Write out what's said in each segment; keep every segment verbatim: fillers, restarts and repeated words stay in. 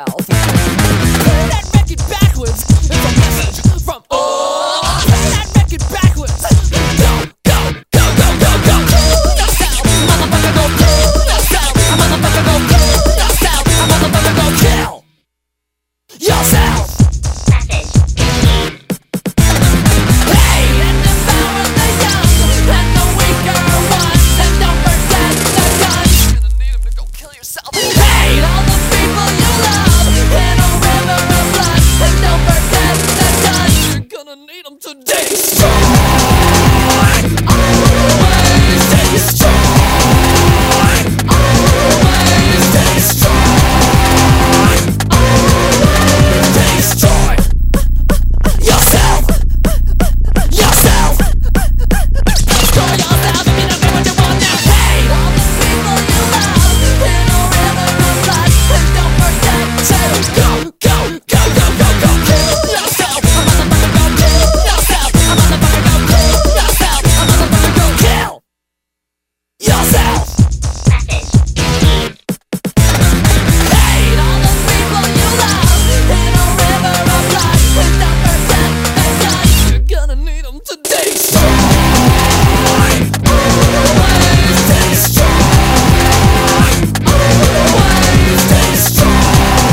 yourself. Play that record backwards. It's a message from oh. Play that record backwards. Go, go, go, go, go, go. Kill yourself, motherfucker, go kill yourself. Motherfucker, go kill yourself. Motherfucker, go kill yourself. Hey, and devour the young and the weaker ones, and don't forget the guns. You're gonna need 'em to go kill yourself. Hate all the people you love in a river of blood, and don't forget the guns. You're gonna need 'em to destroy. Always destroy. Always destroy. Always destroy yourself. Yourself. Destroy yourself if you don't get what you want now. Hate all the people you love in a river of blood, and don't forget to go, go, go, go, go, go kill yourself. A motherfucker go kill yourself. A motherfucker go kill yourself. A motherfucker go kill yourself. Hate all the people you love in a river of blood, and don't forget the guns. You're gonna need 'em to destroy. Always destroy. Always destroy.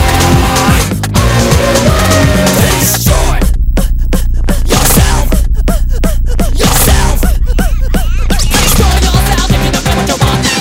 Always destroy yourself. Yourself. Destroy yourself if you don't get what you want now.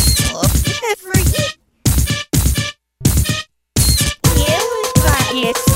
Yes.